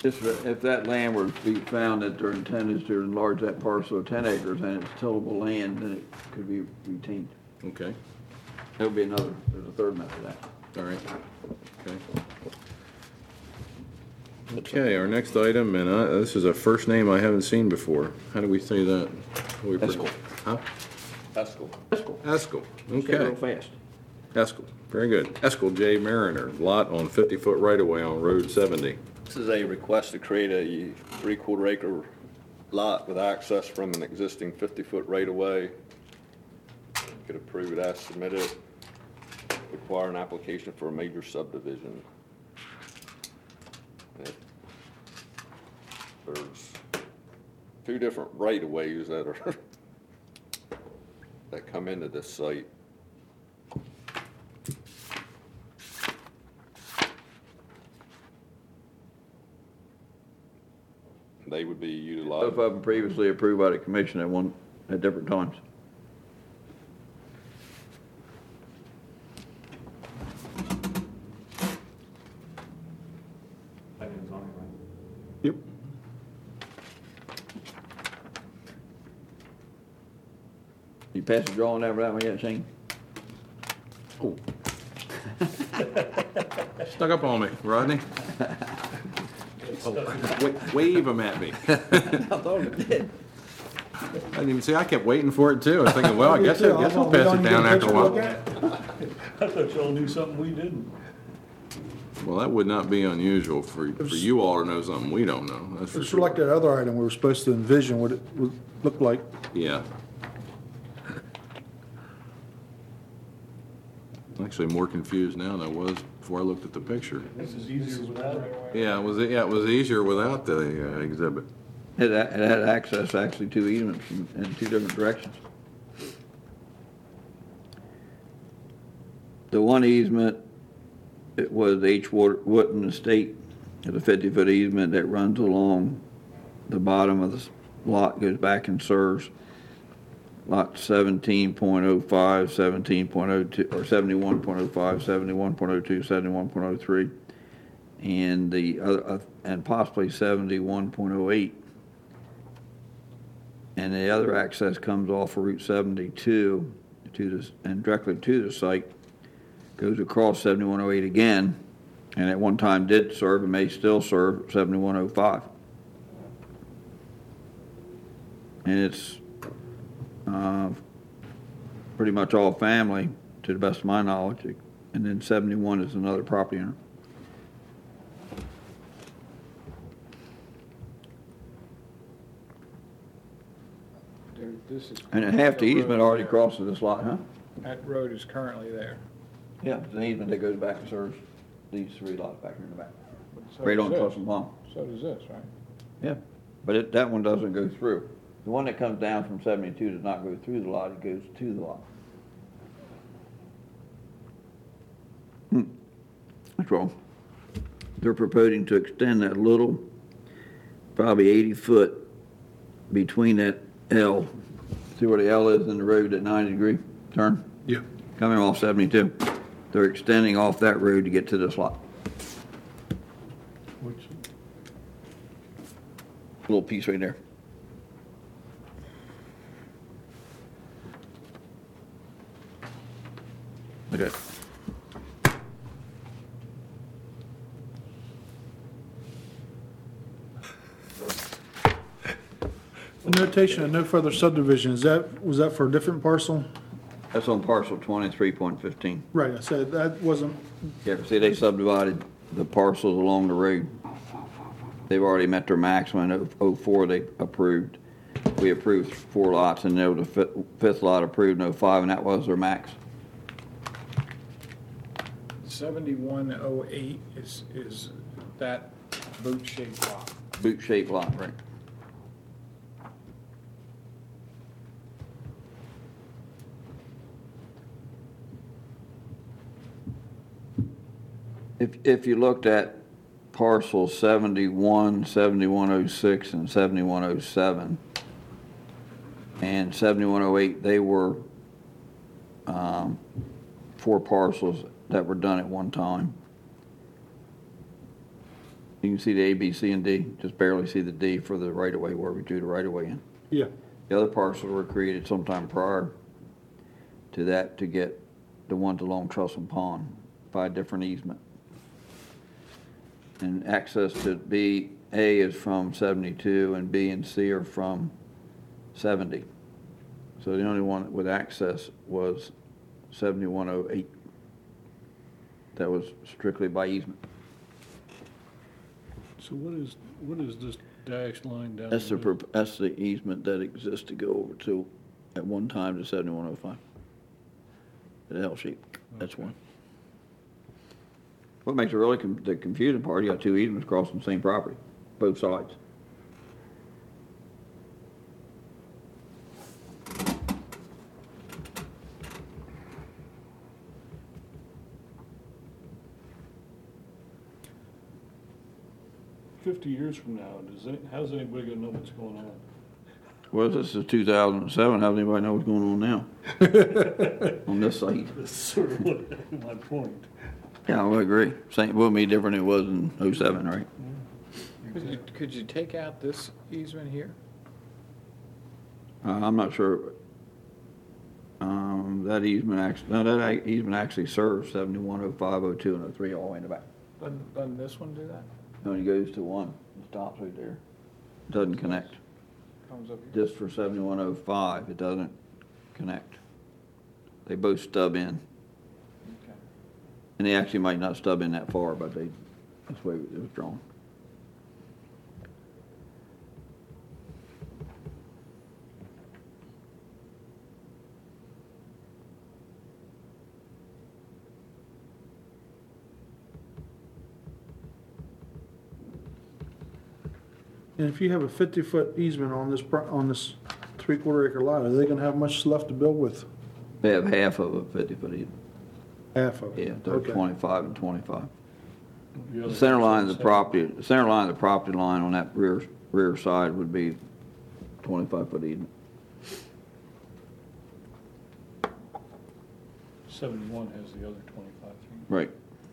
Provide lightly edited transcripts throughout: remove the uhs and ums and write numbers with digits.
If that land were to be found that their intent is to enlarge that parcel of 10 acres and it's tillable land, then it could be retained. Okay, There'll be there's a third method of that. all right, okay. Okay, our next item, and this is a first name I haven't seen before. How do we say that? Eskel. Huh? Eskel. Eskel, Say it real okay. fast. Eskel, very good. Eskel J. Mariner, lot on 50-foot right-of-way on Road 70. This is a request to create a 3/4 acre lot with access from an existing 50-foot right-of-way. Get approved as submitted. Require an application for a major subdivision. There's two different right-of-ways that are that come into this site. They would be utilized. Both of them previously approved by the commission at different times. Yep. You passed the drawing over that one yet, Shane? Oh. Stuck up on me, Rodney. Wave them at me. I thought it did. I didn't even see, I kept waiting for it too. I was thinking, well, I guess I'll pass it down after a while. I thought y'all knew something we didn't. Well, that would not be unusual for you all to know something we don't know, that's for It's like sure. that other item, we were supposed to envision what it would look like. Yeah. I'm actually more confused now than I was before I looked at the picture. This is easier without it. Yeah, it was easier without the exhibit. It had access actually to easements in two different directions. The one easement, it was H. Wooten Estate, it's a 50-foot easement that runs along the bottom of the lot, goes back and serves lot 17.05, 17.02, or 71.05, 71.02, 71.03, and the other, and possibly 71.08. And the other access comes off of Route 72 to this, and directly to the site, goes across 7108 again, and at one time did serve and may still serve 7105. And it's pretty much all family, to the best of my knowledge, and then 71 is another property owner. And half the easement already crosses this lot, huh? That road is currently there. Yeah, it's an easement that goes back and serves these three lots back here in the back. So Right does on this. Custom Pond. So does this, right? Yeah, but that one doesn't go through. The one that comes down from 72 does not go through the lot, it goes to the lot. That's wrong. They're proposing to extend that little, probably 80 foot between that L. See where the L is in the road, at 90-degree turn? Yeah. Coming off 72. They're extending off that road to get to this lot. Which, Little piece right there. Okay. The notation of no further subdivision, was that for a different parcel? That's on parcel 23.15. Right, I said that wasn't, Yeah, see, they subdivided the parcels along the road. They've already met their maximum in '04 they approved. We approved 4 lots, and there was a fifth lot approved in '05, and that was their max. 7108 is that boot-shaped lot. Boot-shaped lot, right? If you looked at parcels 71, 7106, and 7107, and 7108, they were 4 parcels that were done at one time. You can see the A, B, C, and D, just barely see the D for the right-of-way where we drew the right-of-way in. Yeah. The other parcels were created sometime prior to that to get the ones along Trussell Pond by a different easement. And access to B, A is from 72, and B and C are from 70. So the only one with access was 7108. That was strictly by easement. So what is this dash line down? That's the middle? that's the easement that exists to go over to, at one time, to 7105. The L shape, that's one. What makes it really the confusing part, you got two easements crossing the same property, both sides. $50 years from now, how's anybody gonna know what's going on? Well, this is 2007, how's anybody know what's going on now? On this site. That's sort of my point. Yeah, I would agree. Same, wouldn't be different than it was in 07, right? Could you take out this easement here? I'm not sure. That easement actually serves 7105, 02, and 03 all the way in the back. Doesn't this one do that? It only goes to one, it stops right there. Doesn't connect. Comes up here? Just for 7105, it doesn't connect. They both stub in. Okay. And they actually might not stub in that far, but that's the way it was drawn. And if you have a 50-foot easement on this 3/4 acre lot, are they gonna have much left to build with? They have half of a 50-foot easement. Half of it? Yeah, they're Okay. 25 and 25. The The other center half's line of the the property, the center line of the property line on that rear side would be 25-foot easement. 71 has the other 25 feet. Right.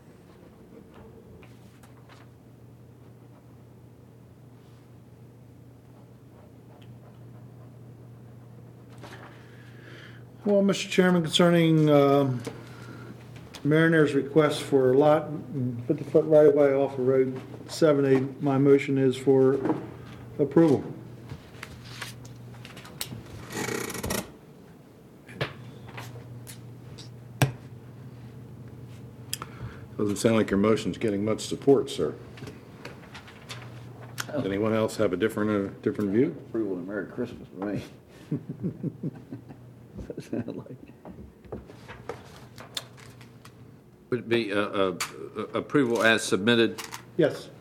Well, Mr. Chairman, concerning Mariner's request for a lot, 50-foot right-of-way off of Road 70, my motion is for approval. Doesn't sound like your motion's getting much support, sir. Does anyone else have a different view? Approval and Merry Christmas for me. That sounded like. Would it be approval as submitted? Yes.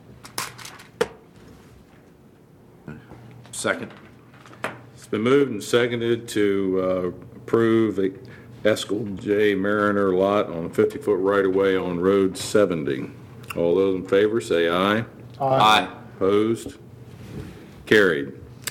Second. It's been moved and seconded to approve the Eskel J. Mariner lot on a 50-foot right-of-way on Road 70. All those in favor say aye. Aye. Opposed? Carried.